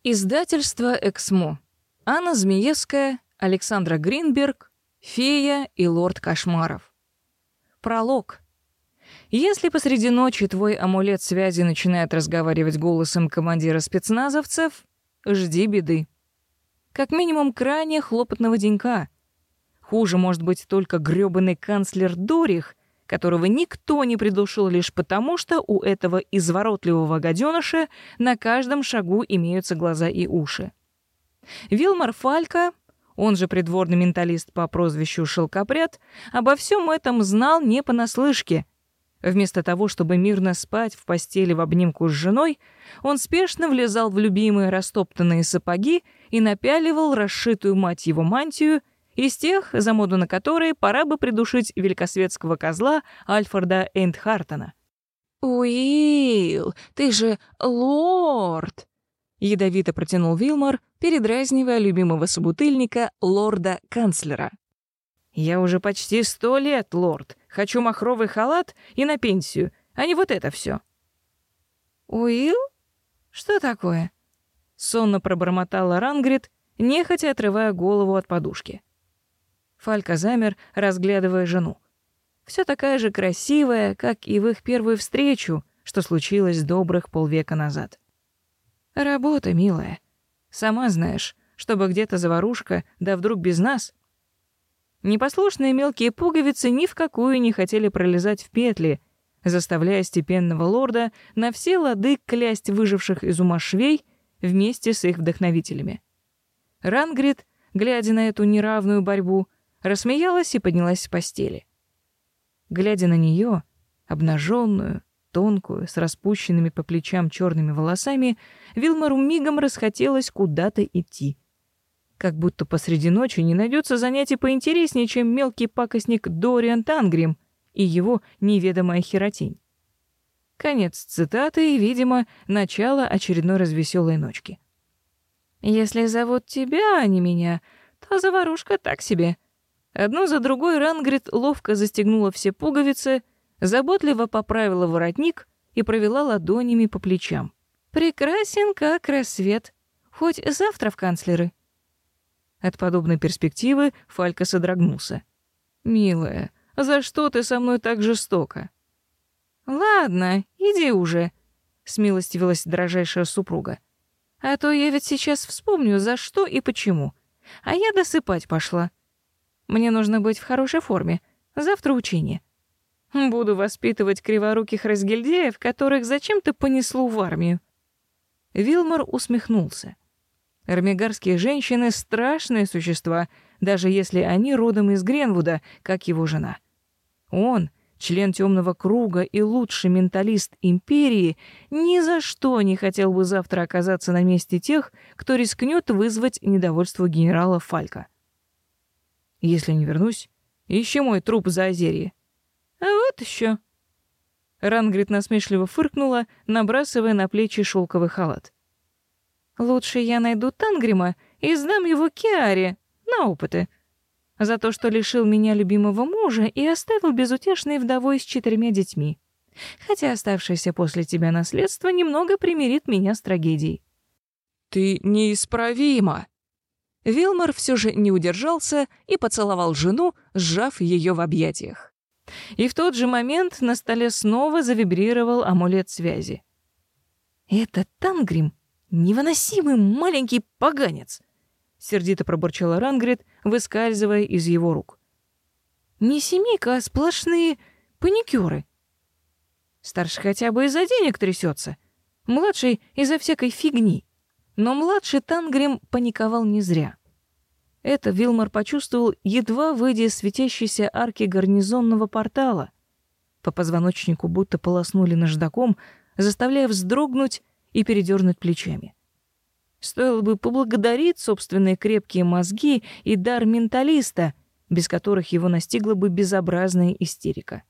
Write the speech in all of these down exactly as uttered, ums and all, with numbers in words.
Издательство «Эксмо». Анна Змеевская, Александра Гринберг, «Фея и лорд кошмаров». Пролог. Если посреди ночи твой амулет связи начинает разговаривать голосом командира спецназовцев, жди беды. Как минимум крайне хлопотного денька. Хуже может быть только грёбаный канцлер Дорих, которого никто не придушил лишь потому, что у этого изворотливого гаденыша на каждом шагу имеются глаза и уши. Вилмар Фалька, он же придворный менталист по прозвищу Шелкопряд, обо всем этом знал не понаслышке. Вместо того, чтобы мирно спать в постели в обнимку с женой, он спешно влезал в любимые растоптанные сапоги и напяливал расшитую мать его мантию, из тех, за моду на которые пора бы придушить великосветского козла Альфреда Эйнтхартена. «Уилл, ты же лорд!» — ядовито протянул Вилмар, передразнивая любимого собутыльника, лорда-канцлера. «Я уже почти сто лет, лорд. Хочу махровый халат и на пенсию, а не вот это все. «Уилл? Что такое?» — сонно пробормотала Рангрид, нехотя отрывая голову от подушки. Фалька замер, разглядывая жену. Все такая же красивая, как и в их первую встречу, что случилось добрых полвека назад. «Работа, милая. Сама знаешь, чтобы где-то заварушка, да вдруг без нас». Непослушные мелкие пуговицы ни в какую не хотели пролезать в петли, заставляя степенного лорда на все лады клясть выживших из ума швей вместе с их вдохновителями. Рангрид, глядя на эту неравную борьбу, рассмеялась и поднялась с постели. Глядя на нее, обнаженную, тонкую, с распущенными по плечам черными волосами, Вилмару мигом расхотелось куда-то идти. Как будто посреди ночи не найдется занятий поинтереснее, чем мелкий пакостник Дориан Тангрим и его неведомая херотень. Конец цитаты и, видимо, начало очередной развеселой ночки. «Если зовут тебя, а не меня, то заварушка так себе». Одну за другой Рангрид ловко застегнула все пуговицы, заботливо поправила воротник и провела ладонями по плечам. «Прекрасен, как рассвет. Хоть завтра в канцлеры». От подобной перспективы Фалька содрогнулся. «Милая, за что ты со мной так жестоко?» «Ладно, иди уже», — смилостивилась дрожайшая супруга. «А то я ведь сейчас вспомню, за что и почему. А я досыпать пошла. Мне нужно быть в хорошей форме. Завтра учение. Буду воспитывать криворуких разгильдяев, которых зачем-то понесло в армию». Вилмар усмехнулся. Эрмигарские женщины — страшные существа, даже если они родом из Гренвуда, как его жена. Он, член Темного круга и лучший менталист империи, ни за что не хотел бы завтра оказаться на месте тех, кто рискнет вызвать недовольство генерала Фалька. «Если не вернусь, ищи мой труп за озерье». «А вот еще». Рангрид насмешливо фыркнула, набрасывая на плечи шелковый халат. «Лучше я найду Тангрима и сдам его Киаре на опыты. За то, что лишил меня любимого мужа и оставил безутешной вдовой с четырьмя детьми. Хотя оставшееся после тебя наследство немного примирит меня с трагедией». «Ты неисправима!» Вилмар все же не удержался и поцеловал жену, сжав ее в объятиях. И в тот же момент на столе снова завибрировал амулет связи. «Это Тангрим, невыносимый маленький поганец!» — сердито пробурчала Рангрид, выскальзывая из его рук. «Не семейка, а сплошные паникёры. Старший хотя бы из-за денег трясется, младший — из-за всякой фигни». Но младший Тангрим паниковал не зря. Это Вилмар почувствовал, едва выйдя из светящейся арки гарнизонного портала. По позвоночнику будто полоснули наждаком, заставляя вздрогнуть и передернуть плечами. Стоило бы поблагодарить собственные крепкие мозги и дар менталиста, без которых его настигла бы безобразная истерика.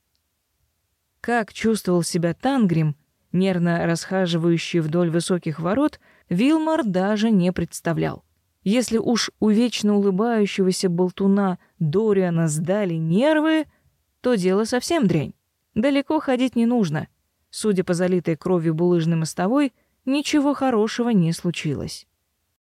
Как чувствовал себя Тангрим, нервно расхаживающий вдоль высоких ворот, Вилмар даже не представлял. Если уж у вечно улыбающегося болтуна Дориана сдали нервы, то дело совсем дрянь. Далеко ходить не нужно. Судя по залитой кровью булыжной мостовой, ничего хорошего не случилось.